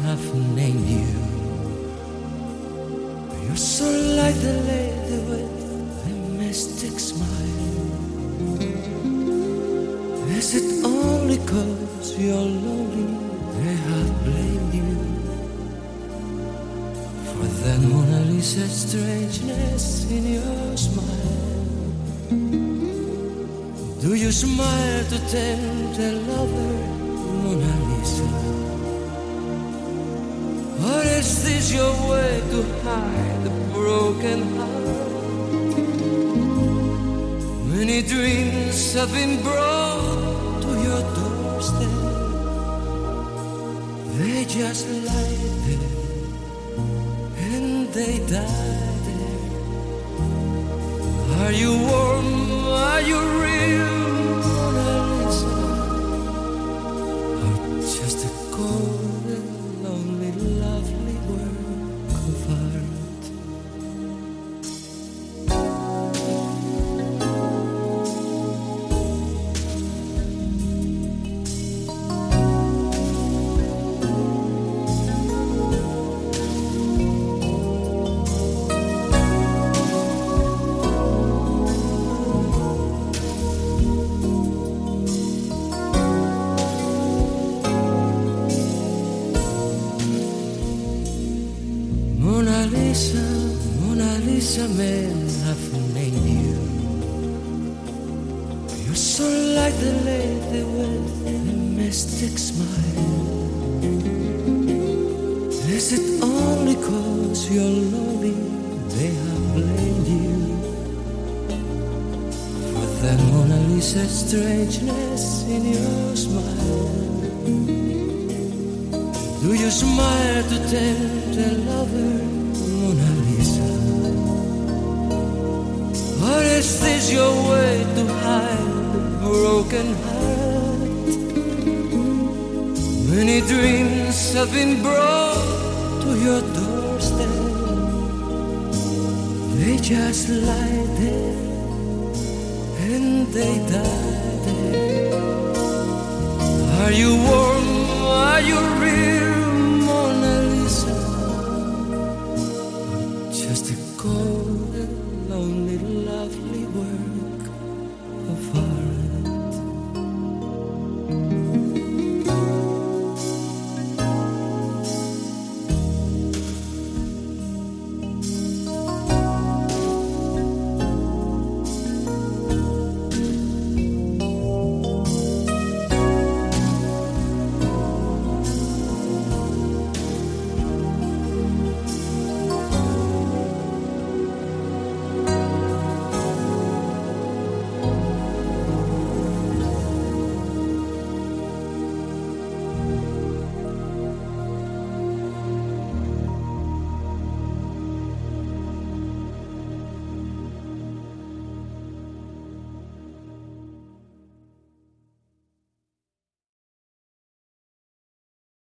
have named you. You're so like the lady with the mystic smile. Is it only 'cause you're lonely they have blamed you for that Mona Lisa strangeness in your smile? Do you smile to tempt a lover, Mona Lisa? Or is this your way to hide a broken heart? Many dreams have been brought to your doorstep. They just lie there and they die there. Are you warm? Are you real, Mona Lisa? Or just a cold and lonely, lovely work of art? Mona Lisa, Mona Lisa, men have named you. You're so like the lady with the mystic smile. Is it only 'cause you're lonely they have blamed you for that Mona Lisa strangeness in your smile? Do you smile to tempt a lover, Mona Lisa? Or is this your way to hide a broken heart? Many dreams have been brought to your doorstep. They just lie there and they die there. Are you warm? Are you real?